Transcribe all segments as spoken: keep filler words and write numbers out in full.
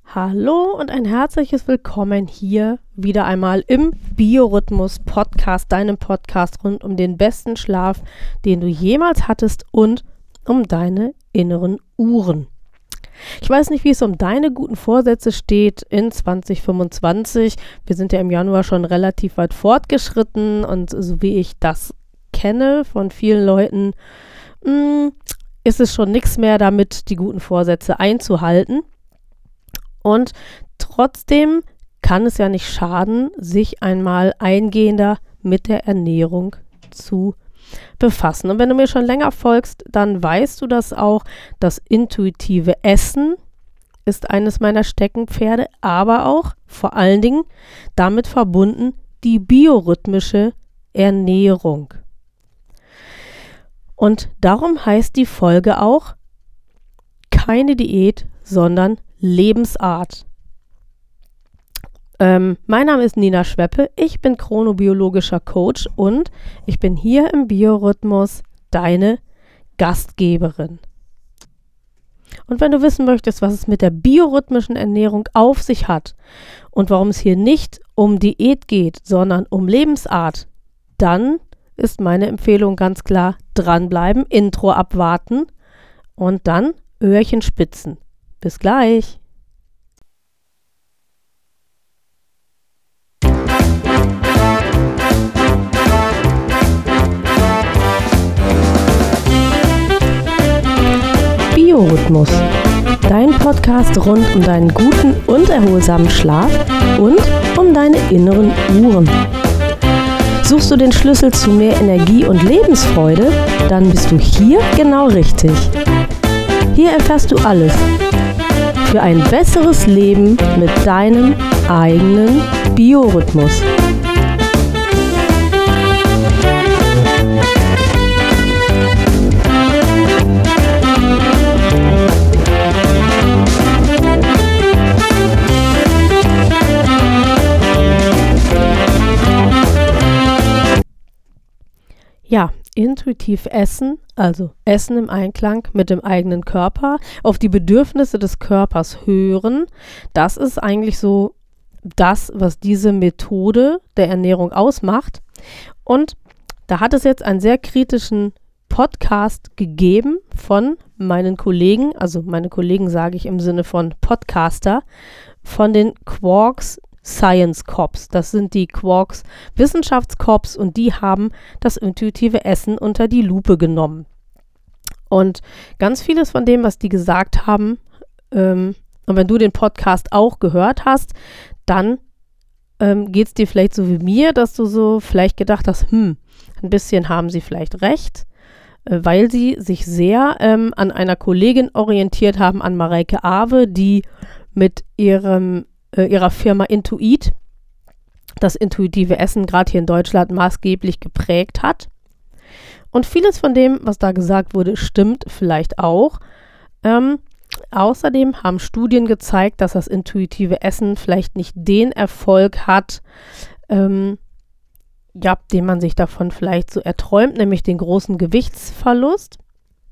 Hallo und ein herzliches Willkommen hier wieder einmal im Biorhythmus Podcast, deinem Podcast rund um den besten Schlaf, den du jemals hattest und um deine inneren Uhren. Ich weiß nicht, wie es um deine guten Vorsätze steht in zwanzig fünfundzwanzig. Wir sind ja im Januar schon relativ weit fortgeschritten und so wie ich das kenne von vielen Leuten, mh, ist es schon nichts mehr damit, die guten Vorsätze einzuhalten. Und trotzdem kann es ja nicht schaden, sich einmal eingehender mit der Ernährung zu befassen. Und wenn du mir schon länger folgst, dann weißt du das auch. Das intuitive Essen ist eines meiner Steckenpferde, aber auch vor allen Dingen damit verbunden die biorhythmische Ernährung. Und darum heißt die Folge auch keine Diät, sondern Lebensart. Ähm, mein Name ist Nina Schweppe, ich bin chronobiologischer Coach und ich bin hier im Biorhythmus deine Gastgeberin. Und wenn du wissen möchtest, was es mit der biorhythmischen Ernährung auf sich hat und warum es hier nicht um Diät geht, sondern um Lebensart, dann ist meine Empfehlung ganz klar, dranbleiben, Intro abwarten und dann Öhrchen spitzen. Bis gleich. Biorhythmus, dein Podcast rund um deinen guten und erholsamen Schlaf und um deine inneren Uhren. Suchst du den Schlüssel zu mehr Energie und Lebensfreude, dann bist du hier genau richtig. Hier erfährst du alles für ein besseres Leben mit deinem eigenen Biorhythmus. Ja, intuitiv essen, also Essen im Einklang mit dem eigenen Körper, auf die Bedürfnisse des Körpers hören, das ist eigentlich so das, was diese Methode der Ernährung ausmacht. Und da hat es jetzt einen sehr kritischen Podcast gegeben von meinen Kollegen, also meine Kollegen sage ich im Sinne von Podcaster, von den Quarks Science Cops. Das sind die Quarks Wissenschaftscops und die haben das intuitive Essen unter die Lupe genommen. Und ganz vieles von dem, was die gesagt haben, ähm, und wenn du den Podcast auch gehört hast, dann ähm, geht es dir vielleicht so wie mir, dass du so vielleicht gedacht hast, hm, ein bisschen haben sie vielleicht recht, äh, weil sie sich sehr ähm, an einer Kollegin orientiert haben, an Mareike Awe, die mit ihrem ihrer Firma Intuit das intuitive Essen gerade hier in Deutschland maßgeblich geprägt hat. Und vieles von dem, was da gesagt wurde, stimmt vielleicht auch. Ähm, außerdem haben Studien gezeigt, dass das intuitive Essen vielleicht nicht den Erfolg hat, ähm, ja, den man sich davon vielleicht so erträumt, nämlich den großen Gewichtsverlust.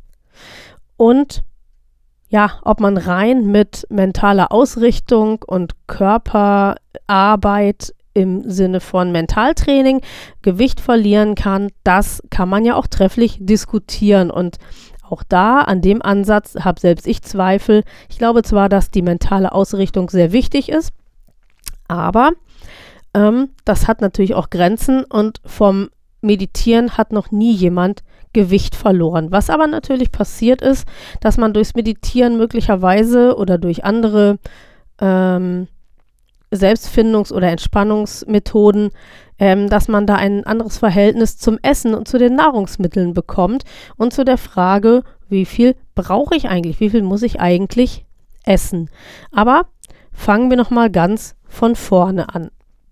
Und ja, ob man rein mit mentaler Ausrichtung und Körperarbeit im Sinne von Mentaltraining Gewicht verlieren kann, das kann man ja auch trefflich diskutieren. Und auch da, an dem Ansatz, habe selbst ich Zweifel. Ich glaube zwar, dass die mentale Ausrichtung sehr wichtig ist, aber ähm, das hat natürlich auch Grenzen und vom Meditieren hat noch nie jemand Gewicht verloren. Was aber natürlich passiert ist, dass man durchs Meditieren möglicherweise oder durch andere ähm, Selbstfindungs- oder Entspannungsmethoden, ähm, dass man da ein anderes Verhältnis zum Essen und zu den Nahrungsmitteln bekommt und zu der Frage, wie viel brauche ich eigentlich, wie viel muss ich eigentlich essen. Aber fangen wir nochmal ganz von vorne an.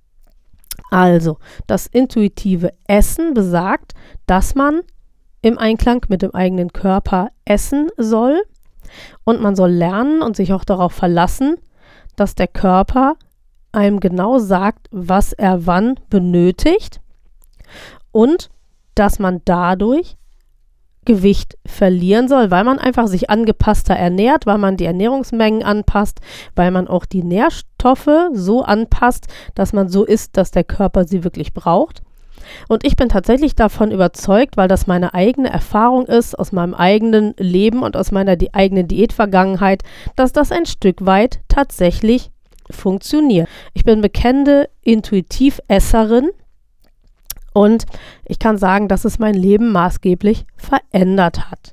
Also, das intuitive Essen besagt, dass man im Einklang mit dem eigenen Körper essen soll und man soll lernen und sich auch darauf verlassen, dass der Körper einem genau sagt, was er wann benötigt und dass man dadurch Gewicht verlieren soll, weil man einfach sich angepasster ernährt, weil man die Ernährungsmengen anpasst, weil man auch die Nährstoffe so anpasst, dass man so isst, dass der Körper sie wirklich braucht. Und ich bin tatsächlich davon überzeugt, weil das meine eigene Erfahrung ist, aus meinem eigenen Leben und aus meiner die eigenen Diätvergangenheit, dass das ein Stück weit tatsächlich funktioniert. Ich bin bekennende Intuitivesserin. Und ich kann sagen, dass es mein Leben maßgeblich verändert hat.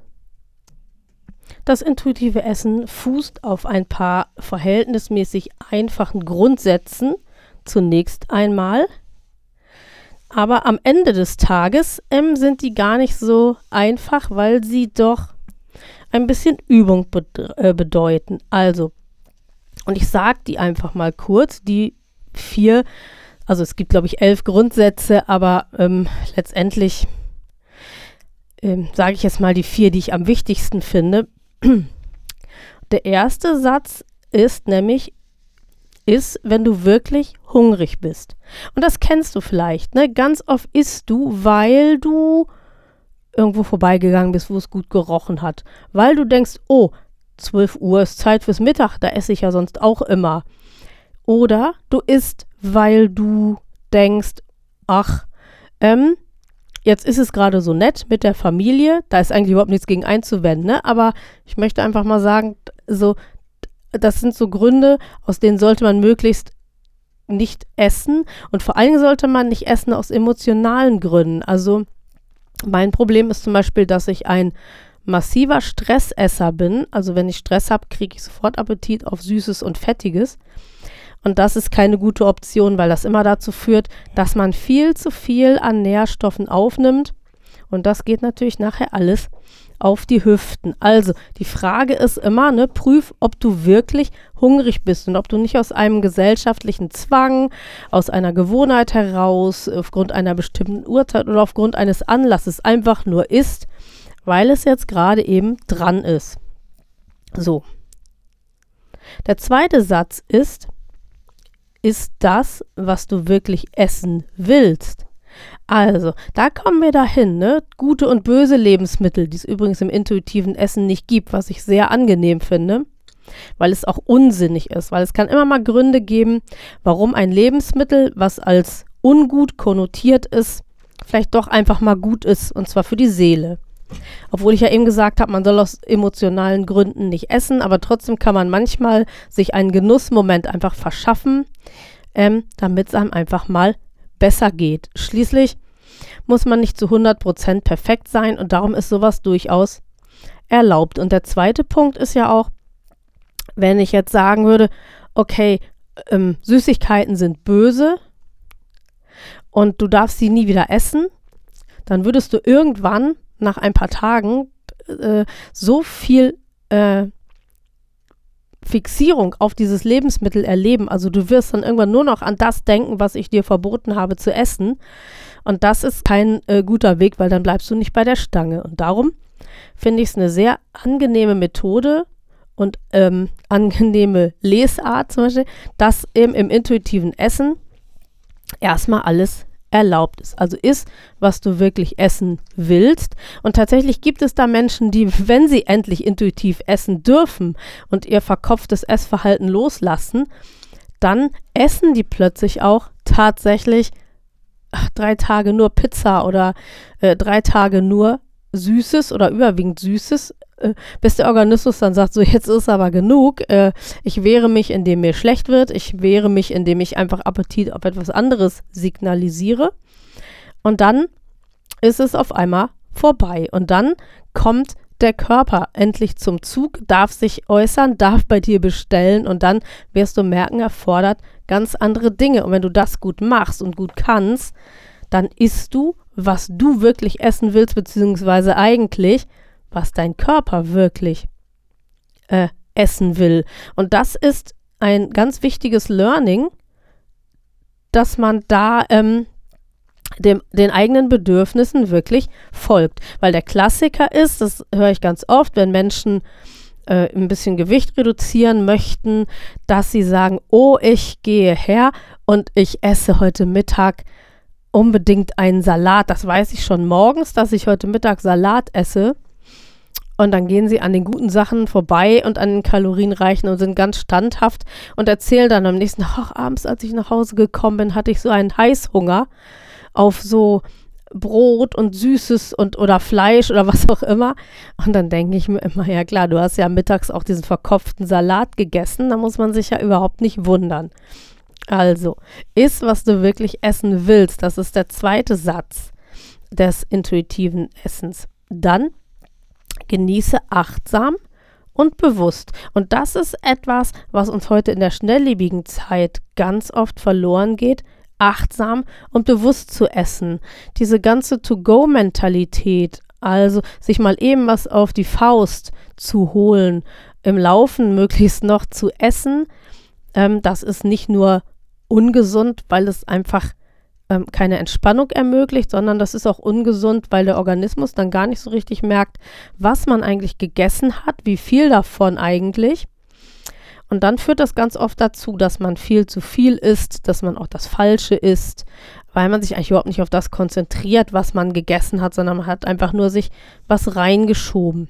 Das intuitive Essen fußt auf ein paar verhältnismäßig einfachen Grundsätzen, zunächst einmal. Aber am Ende des Tages ähm, sind die gar nicht so einfach, weil sie doch ein bisschen Übung be- äh, bedeuten. Also, und ich sage die einfach mal kurz, die vier Also es gibt, glaube ich, elf Grundsätze, aber ähm, letztendlich ähm, sage ich jetzt mal die vier, die ich am wichtigsten finde. Der erste Satz ist nämlich, ist, wenn du wirklich hungrig bist. Und das kennst du vielleicht, ne? Ganz oft isst du, weil du irgendwo vorbeigegangen bist, wo es gut gerochen hat. Weil du denkst, oh, zwölf Uhr ist Zeit fürs Mittag, da esse ich ja sonst auch immer. Oder du isst, weil du denkst, ach, ähm, jetzt ist es gerade so nett mit der Familie, da ist eigentlich überhaupt nichts gegen einzuwenden, ne? Aber ich möchte einfach mal sagen, so, das sind so Gründe, aus denen sollte man möglichst nicht essen und vor allem sollte man nicht essen aus emotionalen Gründen. Also mein Problem ist zum Beispiel, dass ich ein massiver Stressesser bin. Also wenn ich Stress habe, kriege ich sofort Appetit auf Süßes und Fettiges. Und das ist keine gute Option, weil das immer dazu führt, dass man viel zu viel an Nährstoffen aufnimmt. Und das geht natürlich nachher alles auf die Hüften. Also die Frage ist immer, ne, prüf, ob du wirklich hungrig bist und ob du nicht aus einem gesellschaftlichen Zwang, aus einer Gewohnheit heraus, aufgrund einer bestimmten Uhrzeit oder aufgrund eines Anlasses einfach nur isst, weil es jetzt gerade eben dran ist. So. Der zweite Satz ist, ist das, was du wirklich essen willst. Also, da kommen wir dahin, ne? Gute und böse Lebensmittel, die es übrigens im intuitiven Essen nicht gibt, was ich sehr angenehm finde, weil es auch unsinnig ist, weil es kann immer mal Gründe geben, warum ein Lebensmittel, was als ungut konnotiert ist, vielleicht doch einfach mal gut ist, und zwar für die Seele. Obwohl ich ja eben gesagt habe, man soll aus emotionalen Gründen nicht essen, aber trotzdem kann man manchmal sich einen Genussmoment einfach verschaffen, ähm, damit es einem einfach mal besser geht. Schließlich muss man nicht zu hundert Prozent perfekt sein und darum ist sowas durchaus erlaubt. Und der zweite Punkt ist ja auch, wenn ich jetzt sagen würde, okay, ähm, Süßigkeiten sind böse und du darfst sie nie wieder essen, dann würdest du irgendwann nach ein paar Tagen äh, so viel äh, Fixierung auf dieses Lebensmittel erleben. Also du wirst dann irgendwann nur noch an das denken, was ich dir verboten habe zu essen. Und das ist kein äh, guter Weg, weil dann bleibst du nicht bei der Stange. Und darum finde ich es eine sehr angenehme Methode und ähm, angenehme Lesart zum Beispiel, dass eben im intuitiven Essen erstmal alles erlaubt ist. Also iss, was du wirklich essen willst. Und tatsächlich gibt es da Menschen, die, wenn sie endlich intuitiv essen dürfen und ihr verkopftes Essverhalten loslassen, dann essen die plötzlich auch tatsächlich ach, drei Tage nur Pizza oder äh, drei Tage nur Süßes oder überwiegend Süßes, äh, bis der Organismus dann sagt, so jetzt ist aber genug, äh, ich wehre mich, indem mir schlecht wird, ich wehre mich, indem ich einfach Appetit auf etwas anderes signalisiere und dann ist es auf einmal vorbei und dann kommt der Körper endlich zum Zug, darf sich äußern, darf bei dir bestellen und dann wirst du merken, er fordert ganz andere Dinge und wenn du das gut machst und gut kannst, dann isst du, was du wirklich essen willst, beziehungsweise eigentlich, was dein Körper wirklich äh, essen will. Und das ist ein ganz wichtiges Learning, dass man da ähm, dem, den eigenen Bedürfnissen wirklich folgt. Weil der Klassiker ist, das höre ich ganz oft, wenn Menschen äh, ein bisschen Gewicht reduzieren möchten, dass sie sagen, oh, ich gehe her und ich esse heute Mittag unbedingt einen Salat. Das weiß ich schon morgens, dass ich heute Mittag Salat esse. Und dann gehen sie an den guten Sachen vorbei und an den kalorienreichen und sind ganz standhaft und erzählen dann am nächsten Tag, ach, abends, als ich nach Hause gekommen bin, hatte ich so einen Heißhunger auf so Brot und Süßes und oder Fleisch oder was auch immer. Und dann denke ich mir immer, ja klar, du hast ja mittags auch diesen verkopften Salat gegessen, da muss man sich ja überhaupt nicht wundern. Also, iss, was du wirklich essen willst. Das ist der zweite Satz des intuitiven Essens. Dann genieße achtsam und bewusst. Und das ist etwas, was uns heute in der schnelllebigen Zeit ganz oft verloren geht, achtsam und bewusst zu essen. Diese ganze To-Go-Mentalität, also sich mal eben was auf die Faust zu holen, im Laufen möglichst noch zu essen, ähm, das ist nicht nur ungesund, weil es einfach ähm, keine Entspannung ermöglicht, sondern das ist auch ungesund, weil der Organismus dann gar nicht so richtig merkt, was man eigentlich gegessen hat, wie viel davon eigentlich. Und dann führt das ganz oft dazu, dass man viel zu viel isst, dass man auch das Falsche isst, weil man sich eigentlich überhaupt nicht auf das konzentriert, was man gegessen hat, sondern man hat einfach nur sich was reingeschoben.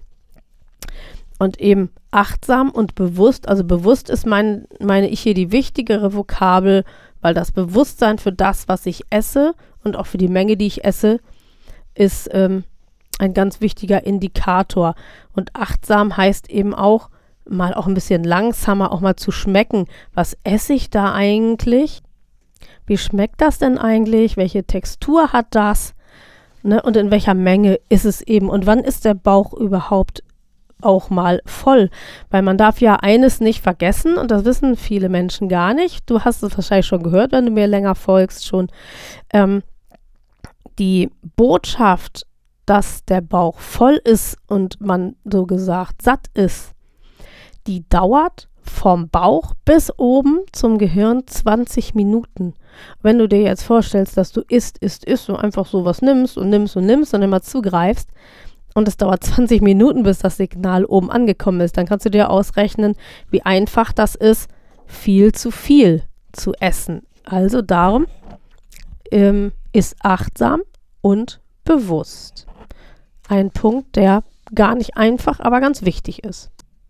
Und eben achtsam und bewusst, also bewusst ist mein, meine ich hier die wichtigere Vokabel, weil das Bewusstsein für das, was ich esse und auch für die Menge, die ich esse, ist ähm, ein ganz wichtiger Indikator. Und achtsam heißt eben auch, mal auch ein bisschen langsamer auch mal zu schmecken. Was esse ich da eigentlich? Wie schmeckt das denn eigentlich? Welche Textur hat das? Ne? Und in welcher Menge ist es eben? Und wann ist der Bauch überhaupt auch mal voll? Weil man darf ja eines nicht vergessen und das wissen viele Menschen gar nicht. Du hast es wahrscheinlich schon gehört, wenn du mir länger folgst schon. Ähm, die Botschaft, dass der Bauch voll ist und man so gesagt satt ist, die dauert vom Bauch bis oben zum Gehirn zwanzig Minuten. Wenn du dir jetzt vorstellst, dass du isst, isst, isst und einfach so was nimmst und nimmst und nimmst und immer zugreifst und es dauert zwanzig Minuten, bis das Signal oben angekommen ist, dann kannst du dir ausrechnen, wie einfach das ist, viel zu viel zu essen. Also darum ähm, ist achtsam und bewusst. Ein Punkt, der gar nicht einfach, aber ganz wichtig ist.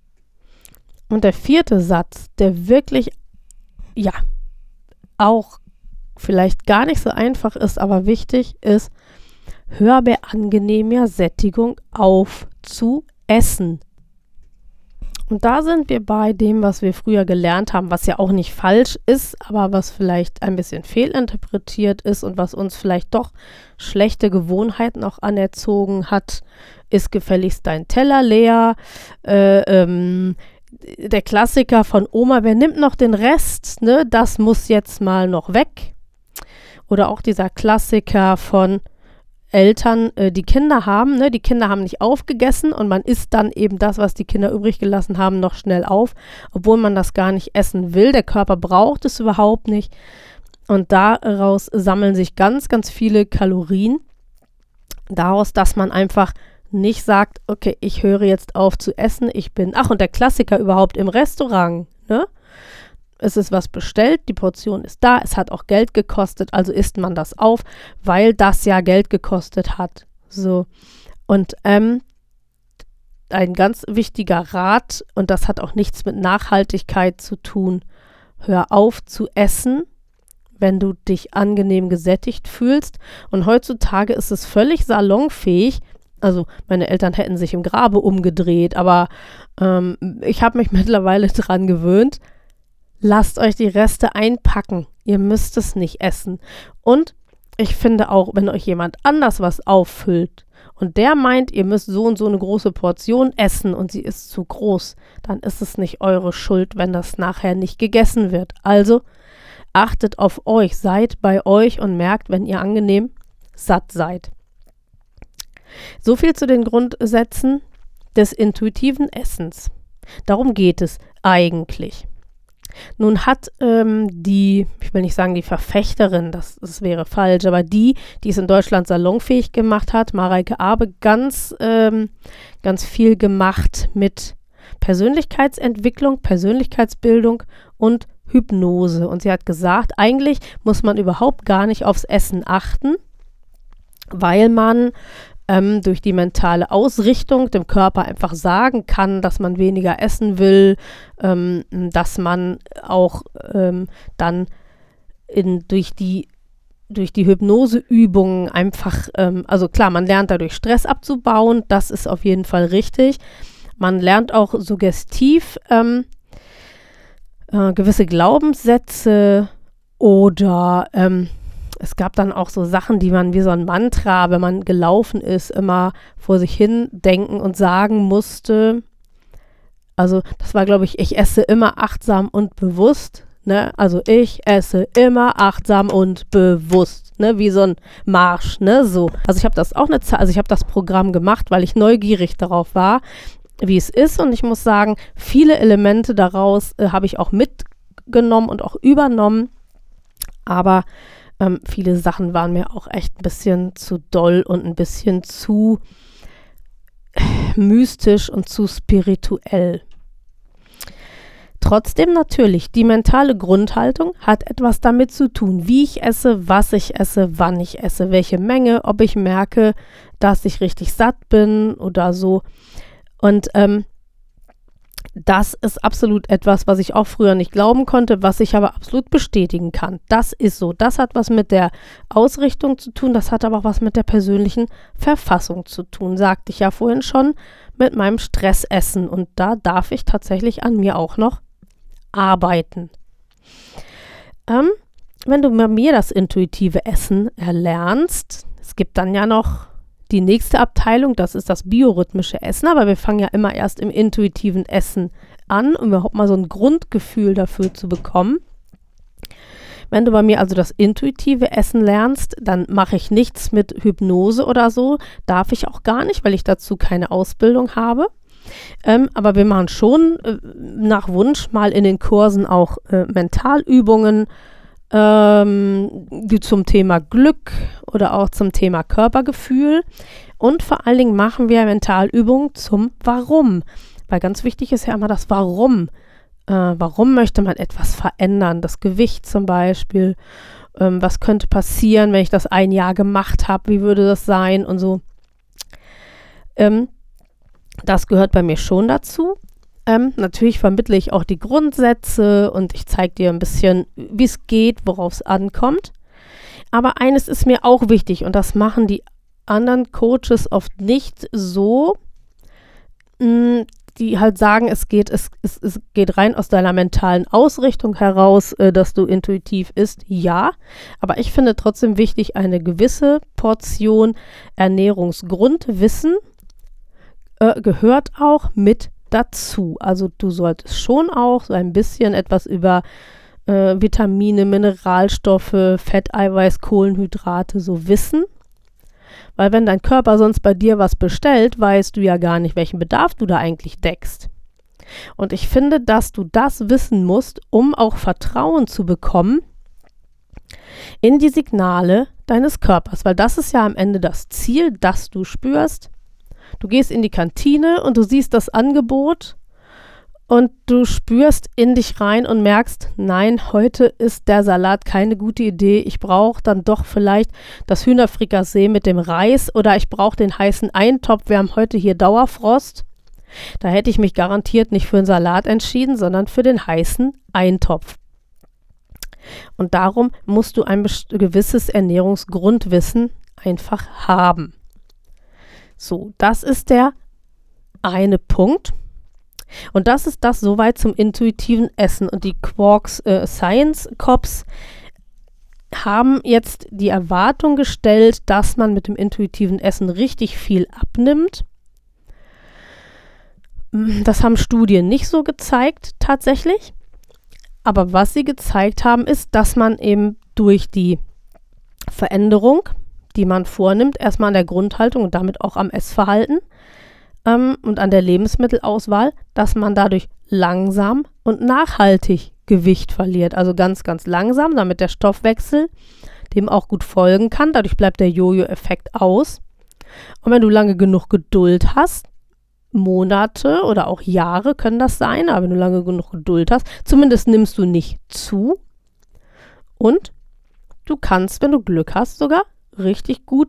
Und der vierte Satz, der wirklich, ja, auch vielleicht gar nicht so einfach ist, aber wichtig ist, hör bei angenehmer Sättigung auf zu essen. Und da sind wir bei dem, was wir früher gelernt haben, was ja auch nicht falsch ist, aber was vielleicht ein bisschen fehlinterpretiert ist und was uns vielleicht doch schlechte Gewohnheiten auch anerzogen hat, ist gefälligst dein Teller leer, äh, ähm, der Klassiker von Oma, wer nimmt noch den Rest, ne? Das muss jetzt mal noch weg. Oder auch dieser Klassiker von Eltern, äh, die Kinder haben, ne? Die Kinder haben nicht aufgegessen und man isst dann eben das, was die Kinder übrig gelassen haben, noch schnell auf, obwohl man das gar nicht essen will. Der Körper braucht es überhaupt nicht. Und daraus sammeln sich ganz, ganz viele Kalorien. Daraus, dass man einfach nicht sagt, okay, ich höre jetzt auf zu essen, ich bin, ach und der Klassiker überhaupt im Restaurant, ne? Es ist was bestellt, die Portion ist da, es hat auch Geld gekostet, also isst man das auf, weil das ja Geld gekostet hat. So, und ähm, ein ganz wichtiger Rat, und das hat auch nichts mit Nachhaltigkeit zu tun, hör auf zu essen, wenn du dich angenehm gesättigt fühlst. Und heutzutage ist es völlig salonfähig. Also meine Eltern hätten sich im Grabe umgedreht, aber ähm, ich habe mich mittlerweile dran gewöhnt. Lasst euch die Reste einpacken. Ihr müsst es nicht essen. Und ich finde auch, wenn euch jemand anders was auffüllt und der meint, ihr müsst so und so eine große Portion essen und sie ist zu groß, dann ist es nicht eure Schuld, wenn das nachher nicht gegessen wird. Also achtet auf euch, seid bei euch und merkt, wenn ihr angenehm satt seid. So viel zu den Grundsätzen des intuitiven Essens. Darum geht es eigentlich. Nun hat ähm, die, ich will nicht sagen die Verfechterin, das, das wäre falsch, aber die, die es in Deutschland salonfähig gemacht hat, Mareike Arbe, ganz, ähm, ganz viel gemacht mit Persönlichkeitsentwicklung, Persönlichkeitsbildung und Hypnose. Und sie hat gesagt, eigentlich muss man überhaupt gar nicht aufs Essen achten, weil man ähm, durch die mentale Ausrichtung dem Körper einfach sagen kann, dass man weniger essen will, ähm, dass man auch ähm, dann in, durch die durch die Hypnoseübungen einfach, ähm, also klar, man lernt dadurch Stress abzubauen, das ist auf jeden Fall richtig. Man lernt auch suggestiv ähm, äh, gewisse Glaubenssätze oder ähm, es gab dann auch so Sachen, die man wie so ein Mantra, wenn man gelaufen ist, immer vor sich hin denken und sagen musste. Also das war, glaube ich, ich esse immer achtsam und bewusst. Ne? Also ich esse immer achtsam und bewusst, ne? Wie so ein Marsch, ne? So. Also ich habe das auch eine Zeit, also ich habe das Programm gemacht, weil ich neugierig darauf war, wie es ist. Und ich muss sagen, viele Elemente daraus äh, habe ich auch mitgenommen und auch übernommen. Aber ähm, viele Sachen waren mir auch echt ein bisschen zu doll und ein bisschen zu mystisch und zu spirituell. Trotzdem natürlich, die mentale Grundhaltung hat etwas damit zu tun, wie ich esse, was ich esse, wann ich esse, welche Menge, ob ich merke, dass ich richtig satt bin oder so. Und ähm, das ist absolut etwas, was ich auch früher nicht glauben konnte, was ich aber absolut bestätigen kann. Das ist so. Das hat was mit der Ausrichtung zu tun, das hat aber auch was mit der persönlichen Verfassung zu tun, sagte ich ja vorhin schon, mit meinem Stressessen. Und da darf ich tatsächlich an mir auch noch arbeiten. Ähm, wenn du bei mir das intuitive Essen erlernst, es gibt dann ja noch die nächste Abteilung, das ist das biorhythmische Essen, aber wir fangen ja immer erst im intuitiven Essen an, um überhaupt mal so ein Grundgefühl dafür zu bekommen. Wenn du bei mir also das intuitive Essen lernst, dann mache ich nichts mit Hypnose oder so, darf ich auch gar nicht, weil ich dazu keine Ausbildung habe. Ähm, aber wir machen schon äh, nach Wunsch mal in den Kursen auch äh, Mentalübungen, ähm, die zum Thema Glück oder auch zum Thema Körpergefühl. Und vor allen Dingen machen wir Mentalübungen zum Warum. Weil ganz wichtig ist ja immer das Warum. Äh, warum möchte man etwas verändern? Das Gewicht zum Beispiel. Ähm, was könnte passieren, wenn ich das ein Jahr gemacht habe? Wie würde das sein? Und so. Ähm, Das gehört bei mir schon dazu. Ähm, natürlich vermittle ich auch die Grundsätze und ich zeige dir ein bisschen, wie es geht, worauf es ankommt. Aber eines ist mir auch wichtig und das machen die anderen Coaches oft nicht so, mh, die halt sagen, es geht, es, es, es geht rein aus deiner mentalen Ausrichtung heraus, äh, dass du intuitiv isst. Ja, aber ich finde trotzdem wichtig, eine gewisse Portion Ernährungsgrundwissen gehört auch mit dazu. Also du solltest schon auch so ein bisschen etwas über äh, Vitamine, Mineralstoffe, Fett, Eiweiß, Kohlenhydrate so wissen. Weil wenn dein Körper sonst bei dir was bestellt, weißt du ja gar nicht, welchen Bedarf du da eigentlich deckst. Und ich finde, dass du das wissen musst, um auch Vertrauen zu bekommen in die Signale deines Körpers. Weil das ist ja am Ende das Ziel, dass du spürst, du gehst in die Kantine und du siehst das Angebot und du spürst in dich rein und merkst, nein, heute ist der Salat keine gute Idee. Ich brauche dann doch vielleicht das Hühnerfrikassee mit dem Reis oder ich brauche den heißen Eintopf. Wir haben heute hier Dauerfrost. Da hätte ich mich garantiert nicht für einen Salat entschieden, sondern für den heißen Eintopf. Und darum musst du ein gewisses Ernährungsgrundwissen einfach haben. So, das ist der eine Punkt. Und das ist das soweit zum intuitiven Essen. Und die Quarks äh, Science Cops haben jetzt die Erwartung gestellt, dass man mit dem intuitiven Essen richtig viel abnimmt. Das haben Studien nicht so gezeigt, tatsächlich. Aber was sie gezeigt haben, ist, dass man eben durch die Veränderung, die man vornimmt, erstmal an der Grundhaltung und damit auch am Essverhalten ähm, und an der Lebensmittelauswahl, dass man dadurch langsam und nachhaltig Gewicht verliert. Also ganz, ganz langsam, damit der Stoffwechsel dem auch gut folgen kann. Dadurch bleibt der Jojo-Effekt aus. Und wenn du lange genug Geduld hast, Monate oder auch Jahre können das sein, aber wenn du lange genug Geduld hast, zumindest nimmst du nicht zu und du kannst, wenn du Glück hast, sogar richtig gut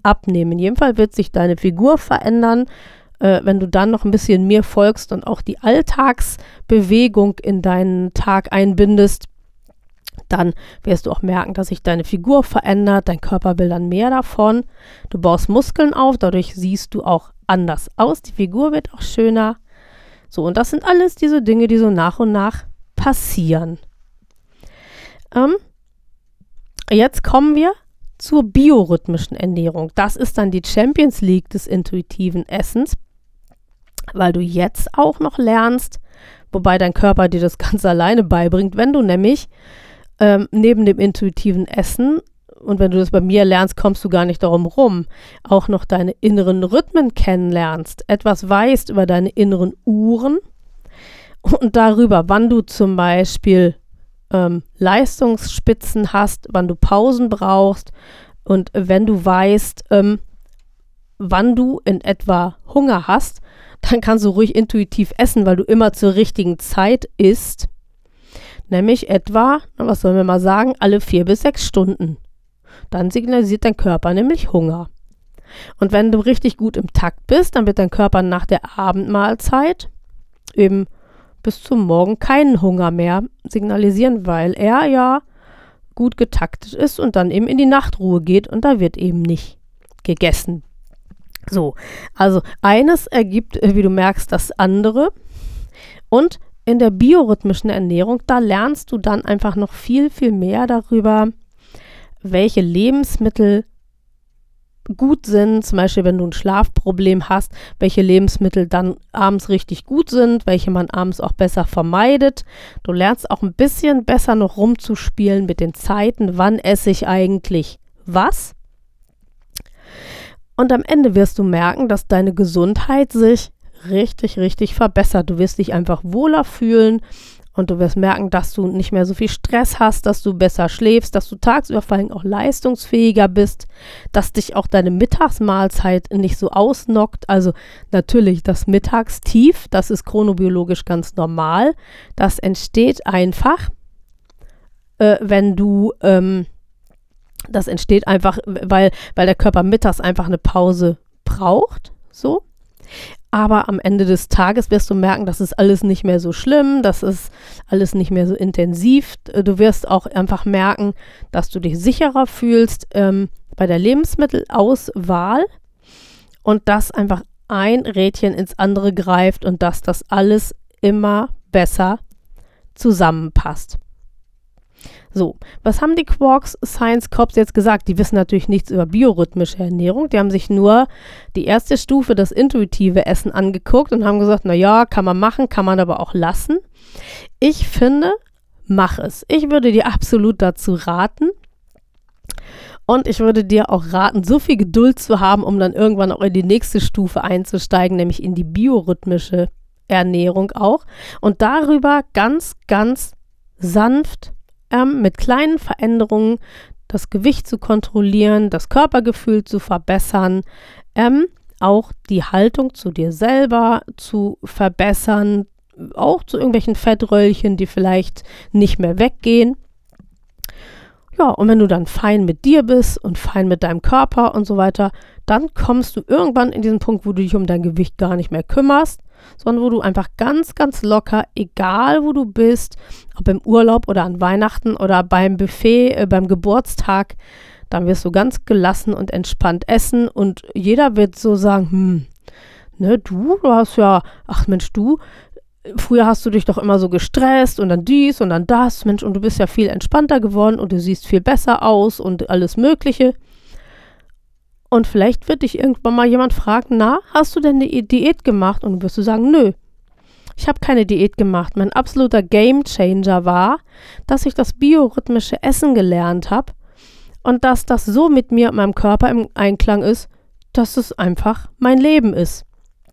abnehmen. In jedem Fall wird sich deine Figur verändern, äh, wenn du dann noch ein bisschen mir folgst und auch die Alltagsbewegung in deinen Tag einbindest. Dann wirst du auch merken, dass sich deine Figur verändert, dein Körper will dann mehr davon. Du baust Muskeln auf, dadurch siehst du auch anders aus. Die Figur wird auch schöner. So, und das sind alles diese Dinge, die so nach und nach passieren. Ähm, jetzt kommen wir zur biorhythmischen Ernährung. Das ist dann die Champions League des intuitiven Essens, weil du jetzt auch noch lernst, wobei dein Körper dir das ganz alleine beibringt, wenn du nämlich ähm, neben dem intuitiven Essen, und wenn du das bei mir lernst, kommst du gar nicht darum rum, auch noch deine inneren Rhythmen kennenlernst, etwas weißt über deine inneren Uhren und darüber, wann du zum Beispiel ähm, Leistungsspitzen hast, wann du Pausen brauchst und wenn du weißt, ähm, wann du in etwa Hunger hast, dann kannst du ruhig intuitiv essen, weil du immer zur richtigen Zeit isst, nämlich etwa, was sollen wir mal sagen, alle vier bis sechs Stunden. Dann signalisiert dein Körper nämlich Hunger. Und wenn du richtig gut im Takt bist, dann wird dein Körper nach der Abendmahlzeit eben bis zum Morgen keinen Hunger mehr signalisieren, weil er ja gut getaktet ist und dann eben in die Nachtruhe geht und da wird eben nicht gegessen. So, also eines ergibt, wie du merkst, das andere. Und in der biorhythmischen Ernährung, da lernst du dann einfach noch viel, viel mehr darüber, welche Lebensmittel gut sind, zum Beispiel wenn du ein Schlafproblem hast, welche Lebensmittel dann abends richtig gut sind, welche man abends auch besser vermeidet. Du lernst auch ein bisschen besser noch rumzuspielen mit den Zeiten, wann esse ich eigentlich was. Und am Ende wirst du merken, dass deine Gesundheit sich richtig, richtig verbessert. Du wirst dich einfach wohler fühlen und du wirst merken, dass du nicht mehr so viel Stress hast, dass du besser schläfst, dass du tagsüber vor allem auch leistungsfähiger bist, dass dich auch deine Mittagsmahlzeit nicht so ausnockt. Also natürlich das Mittagstief, das ist chronobiologisch ganz normal. Das entsteht einfach, äh, wenn du, ähm, das entsteht einfach, weil, weil der Körper mittags einfach eine Pause braucht, so. Aber am Ende des Tages wirst du merken, das ist alles nicht mehr so schlimm, das ist alles nicht mehr so intensiv. Du wirst auch einfach merken, dass du dich sicherer fühlst ähm, bei der Lebensmittelauswahl und dass einfach ein Rädchen ins andere greift und dass das alles immer besser zusammenpasst. So, was haben die Quarks Science Cops jetzt gesagt? Die wissen natürlich nichts über biorhythmische Ernährung. Die haben sich nur die erste Stufe, das intuitive Essen, angeguckt und haben gesagt, naja, kann man machen, kann man aber auch lassen. Ich finde, mach es. Ich würde dir absolut dazu raten. Und ich würde dir auch raten, so viel Geduld zu haben, um dann irgendwann auch in die nächste Stufe einzusteigen, nämlich in die biorhythmische Ernährung auch. Und darüber ganz, ganz sanft Ähm, mit kleinen Veränderungen das Gewicht zu kontrollieren, das Körpergefühl zu verbessern, ähm, auch die Haltung zu dir selber zu verbessern, auch zu irgendwelchen Fettröllchen, die vielleicht nicht mehr weggehen. Ja, und wenn du dann fein mit dir bist und fein mit deinem Körper und so weiter, dann kommst du irgendwann in diesen Punkt, wo du dich um dein Gewicht gar nicht mehr kümmerst, sondern wo du einfach ganz, ganz locker, egal wo du bist, ob im Urlaub oder an Weihnachten oder beim Buffet, äh, beim Geburtstag, dann wirst du ganz gelassen und entspannt essen und jeder wird so sagen, hm, ne, du, du hast ja, ach Mensch, du, früher hast du dich doch immer so gestresst und dann dies und dann das, Mensch, und du bist ja viel entspannter geworden und du siehst viel besser aus und alles Mögliche. Und vielleicht wird dich irgendwann mal jemand fragen, na, hast du denn eine Diät gemacht? Und du wirst du sagen, nö, ich habe keine Diät gemacht. Mein absoluter Gamechanger war, dass ich das biorhythmische Essen gelernt habe und dass das so mit mir und meinem Körper im Einklang ist, dass es einfach mein Leben ist.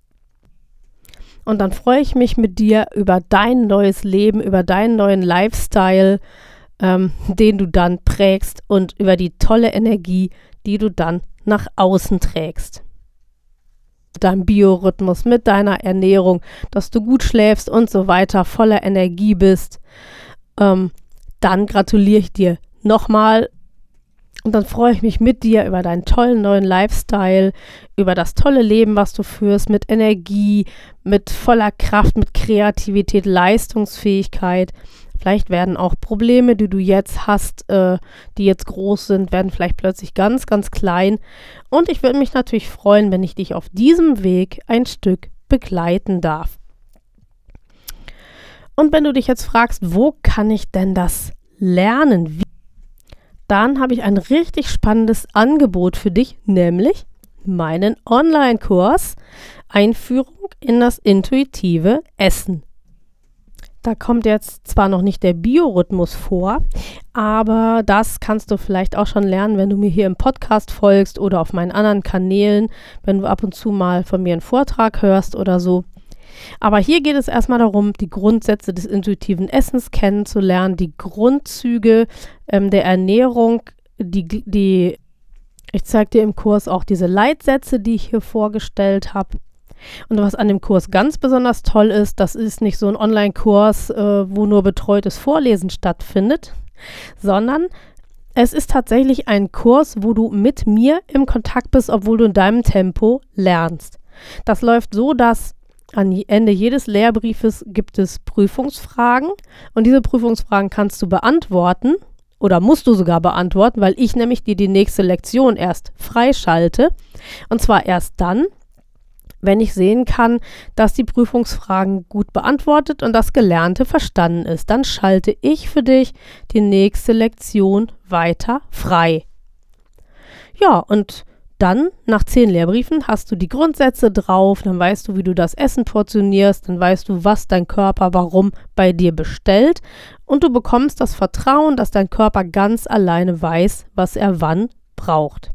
Und dann freue ich mich mit dir über dein neues Leben, über deinen neuen Lifestyle, ähm, den du dann prägst und über die tolle Energie, die du dann nach außen trägst. Mit deinem Biorhythmus, mit deiner Ernährung, dass du gut schläfst und so weiter, voller Energie bist, ähm, dann gratuliere ich dir nochmal Und dann freue ich mich mit dir über deinen tollen neuen Lifestyle, über das tolle Leben, was du führst, mit Energie, mit voller Kraft, mit Kreativität, Leistungsfähigkeit. Vielleicht werden auch Probleme, die du jetzt hast, äh, die jetzt groß sind, werden vielleicht plötzlich ganz, ganz klein. Und ich würde mich natürlich freuen, wenn ich dich auf diesem Weg ein Stück begleiten darf. Und wenn du dich jetzt fragst, wo kann ich denn das lernen? Wie? Dann habe ich ein richtig spannendes Angebot für dich, nämlich meinen Online-Kurs Einführung in das intuitive Essen. Da kommt jetzt zwar noch nicht der Biorhythmus vor, aber das kannst du vielleicht auch schon lernen, wenn du mir hier im Podcast folgst oder auf meinen anderen Kanälen, wenn du ab und zu mal von mir einen Vortrag hörst oder so. Aber hier geht es erstmal darum, die Grundsätze des intuitiven Essens kennenzulernen, die Grundzüge ähm, der Ernährung, die, die ich zeige dir im Kurs auch diese Leitsätze, die ich hier vorgestellt habe. Und was an dem Kurs ganz besonders toll ist, das ist nicht so ein Online-Kurs, äh, wo nur betreutes Vorlesen stattfindet, sondern es ist tatsächlich ein Kurs, wo du mit mir im Kontakt bist, obwohl du in deinem Tempo lernst. Das läuft so, dass an Ende jedes Lehrbriefes gibt es Prüfungsfragen und diese Prüfungsfragen kannst du beantworten oder musst du sogar beantworten, weil ich nämlich dir die nächste Lektion erst freischalte und zwar erst dann, wenn ich sehen kann, dass die Prüfungsfragen gut beantwortet und das Gelernte verstanden ist. Dann schalte ich für dich die nächste Lektion weiter frei. Ja, und dann, nach zehn Lehrbriefen, hast du die Grundsätze drauf, dann weißt du, wie du das Essen portionierst, dann weißt du, was dein Körper warum bei dir bestellt und du bekommst das Vertrauen, dass dein Körper ganz alleine weiß, was er wann braucht.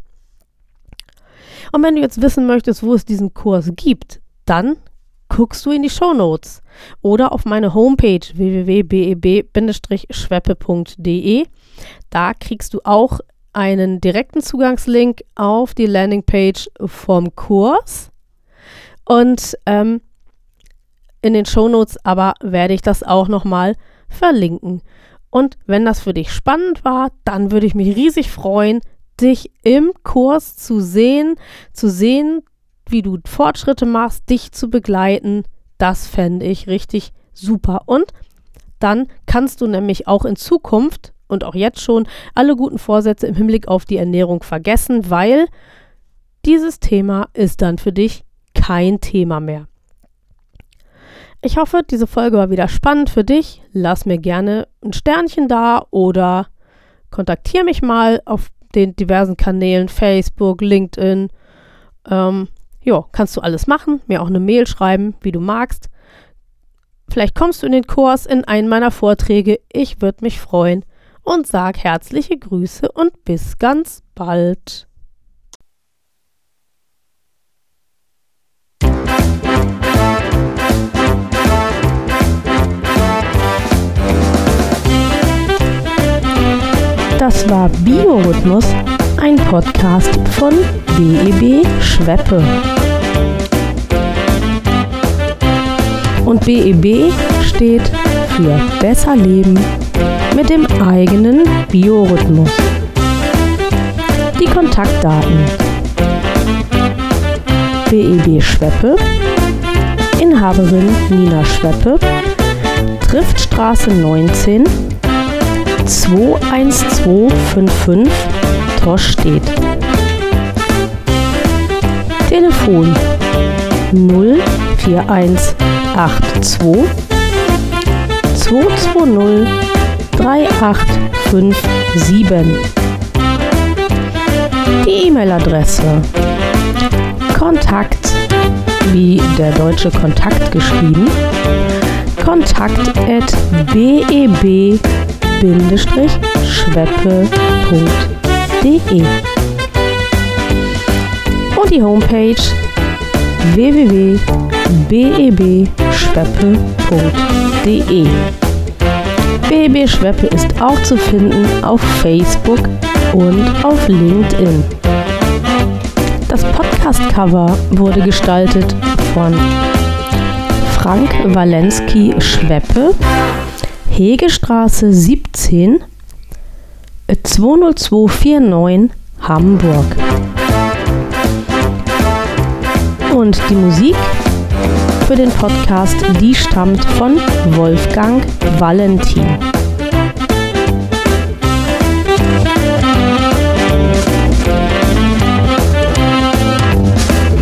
Und wenn du jetzt wissen möchtest, wo es diesen Kurs gibt, dann guckst du in die Shownotes oder auf meine Homepage w w w punkt b e b Bindestrich schweppe punkt d e. Da kriegst du auch einen direkten Zugangslink auf die Landingpage vom Kurs und ähm, in den Shownotes aber werde ich das auch nochmal verlinken. Und wenn das für dich spannend war, dann würde ich mich riesig freuen, dich im Kurs zu sehen, zu sehen, wie du Fortschritte machst, dich zu begleiten. Das fände ich richtig super. Und dann kannst du nämlich auch in Zukunft und auch jetzt schon alle guten Vorsätze im Hinblick auf die Ernährung vergessen, weil dieses Thema ist dann für dich kein Thema mehr. Ich hoffe, diese Folge war wieder spannend für dich. Lass mir gerne ein Sternchen da oder kontaktiere mich mal auf den diversen Kanälen, Facebook, LinkedIn. Ähm, ja, kannst du alles machen, mir auch eine Mail schreiben, wie du magst. Vielleicht kommst du in den Kurs, in einen meiner Vorträge. Ich würde mich freuen. Und sag herzliche Grüße und bis ganz bald. Das war Biorhythmus, ein Podcast von B E B Schweppe. Und B E B steht für besser leben mit dem eigenen Biorhythmus. Die Kontaktdaten: B E B Schweppe, Inhaberin Nina Schweppe, Triftstraße neunzehn, zwei eins zwei fünf fünf, Torstedt. Telefon null vier eins acht zwei zwei zwei null drei acht fünf sieben. Die E-Mail-Adresse Kontakt, wie der deutsche Kontakt geschrieben, kontakt at b e b Bindestrich schweppe punkt d e und die Homepage w w w punkt b e b schweppe punkt d e. B E B Schweppe ist auch zu finden auf Facebook und auf LinkedIn. Das Podcast-Cover wurde gestaltet von Frank Walensky Schweppe, Hegestraße siebzehn, zwei null zwei vier neun Hamburg. Und die Musik für den Podcast, die stammt von Wolfgang Valentin.